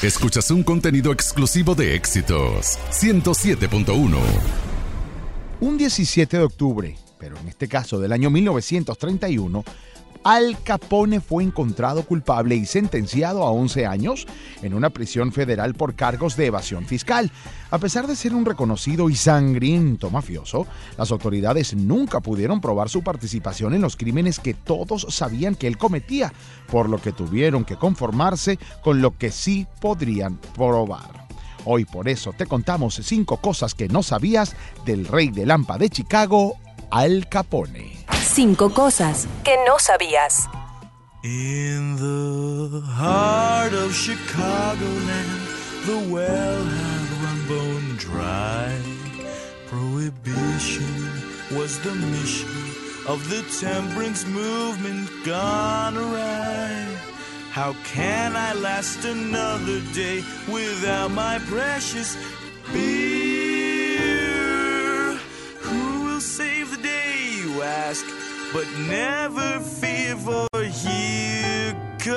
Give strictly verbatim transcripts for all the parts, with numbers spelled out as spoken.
Escuchas un contenido exclusivo de Éxitos ciento siete punto uno. Un diecisiete de octubre, pero en este caso del año mil novecientos treinta y uno, Al Capone fue encontrado culpable y sentenciado a once años en una prisión federal por cargos de evasión fiscal. A pesar de ser un reconocido y sangriento mafioso, las autoridades nunca pudieron probar su participación en los crímenes que todos sabían que él cometía, por lo que tuvieron que conformarse con lo que sí podrían probar. Hoy por eso te contamos cinco cosas que no sabías del rey de Lampa de Chicago, Al Capone. Cinco cosas que no sabías. In the heart of Chicagoland, the well had run bone dry. Prohibition was the mission of the temperance movement gone awry. How can I last another day without my precious beer? Who will save the day, you ask? But never fear, for here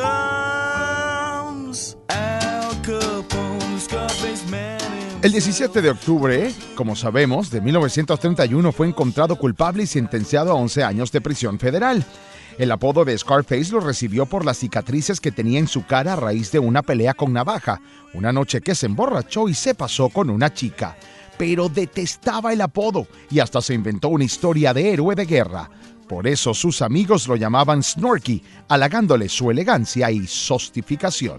comes Al Capone, Scarface Man. El diecisiete de octubre, como sabemos, de mil novecientos treinta y uno fue encontrado culpable y sentenciado a once años de prisión federal. El apodo de Scarface lo recibió por las cicatrices que tenía en su cara a raíz de una pelea con navaja, una noche que se emborrachó y se pasó con una chica. Pero detestaba el apodo y hasta se inventó una historia de héroe de guerra. Por eso sus amigos lo llamaban Snorky, halagándole su elegancia y sofisticación.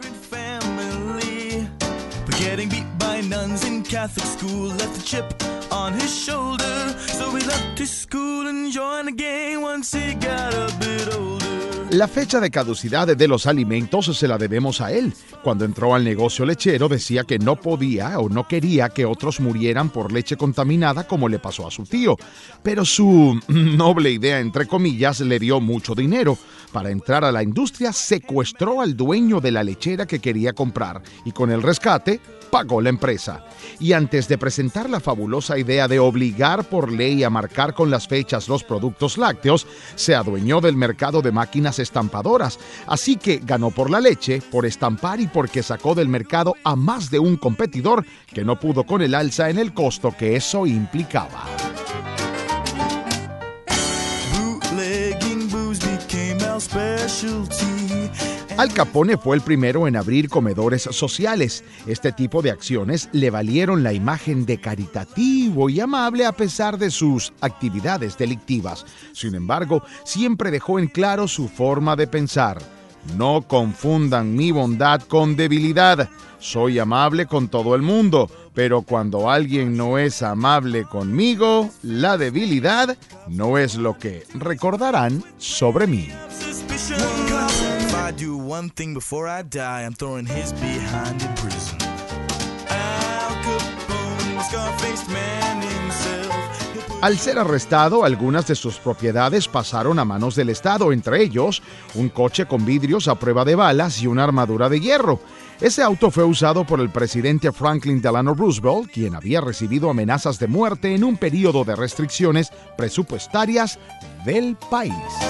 La fecha de caducidad de los alimentos se la debemos a él. Cuando entró al negocio lechero decía que no podía o no quería que otros murieran por leche contaminada como le pasó a su tío. Pero su noble idea, entre comillas, le dio mucho dinero. Para entrar a la industria secuestró al dueño de la lechera que quería comprar y con el rescate pagó la empresa. Y antes de presentar la fabulosa idea de obligar por ley a marcar con las fechas los productos lácteos, se adueñó del mercado de máquinas estampadoras. Así que ganó por la leche, por estampar y porque sacó del mercado a más de un competidor que no pudo con el alza en el costo que eso implicaba. Bootlegging booze became our specialty. Al Capone fue el primero en abrir comedores sociales. Este tipo de acciones le valieron la imagen de caritativo y amable a pesar de sus actividades delictivas. Sin embargo, siempre dejó en claro su forma de pensar. No confundan mi bondad con debilidad. Soy amable con todo el mundo, pero cuando alguien no es amable conmigo, la debilidad no es lo que recordarán sobre mí. I do one thing before I die, I'm throwing his behind in prison. Al Capone, Scarface Man himself. Al ser arrestado, algunas de sus propiedades pasaron a manos del Estado, entre ellos un coche con vidrios a prueba de balas y una armadura de hierro. Ese auto fue usado por el presidente Franklin Delano Roosevelt, quien había recibido amenazas de muerte en un periodo de restricciones presupuestarias del país.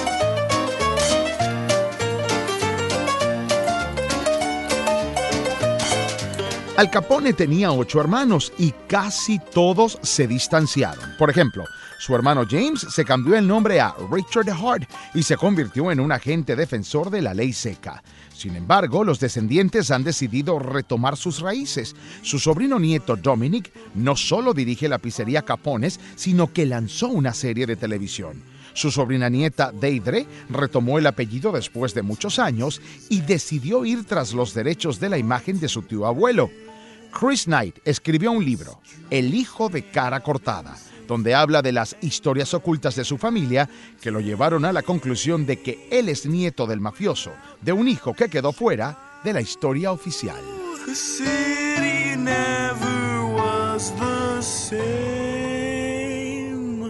Al Capone tenía ocho hermanos y casi todos se distanciaron. Por ejemplo, su hermano James se cambió el nombre a Richard Hart y se convirtió en un agente defensor de la ley seca. Sin embargo, los descendientes han decidido retomar sus raíces. Su sobrino nieto Dominic no solo dirige la pizzería Capones, sino que lanzó una serie de televisión. Su sobrina nieta Deidre retomó el apellido después de muchos años y decidió ir tras los derechos de la imagen de su tío abuelo. Chris Knight escribió un libro, El hijo de cara cortada, donde habla de las historias ocultas de su familia que lo llevaron a la conclusión de que él es nieto del mafioso, de un hijo que quedó fuera de la historia oficial. The city never was the same.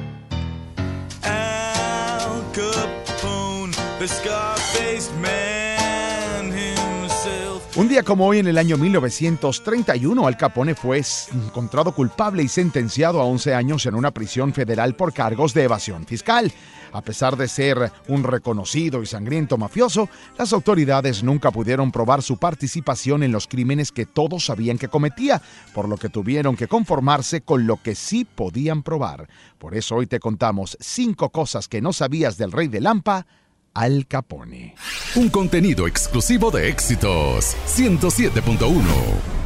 Al Capone, the Scarface Man himself. Un día como hoy, en el año mil novecientos treinta y uno, Al Capone fue encontrado culpable y sentenciado a once años en una prisión federal por cargos de evasión fiscal. A pesar de ser un reconocido y sangriento mafioso, las autoridades nunca pudieron probar su participación en los crímenes que todos sabían que cometía, por lo que tuvieron que conformarse con lo que sí podían probar. Por eso hoy te contamos cinco cosas que no sabías del rey de Lampa, Al Capone. Un contenido exclusivo de Éxitos ciento siete punto uno.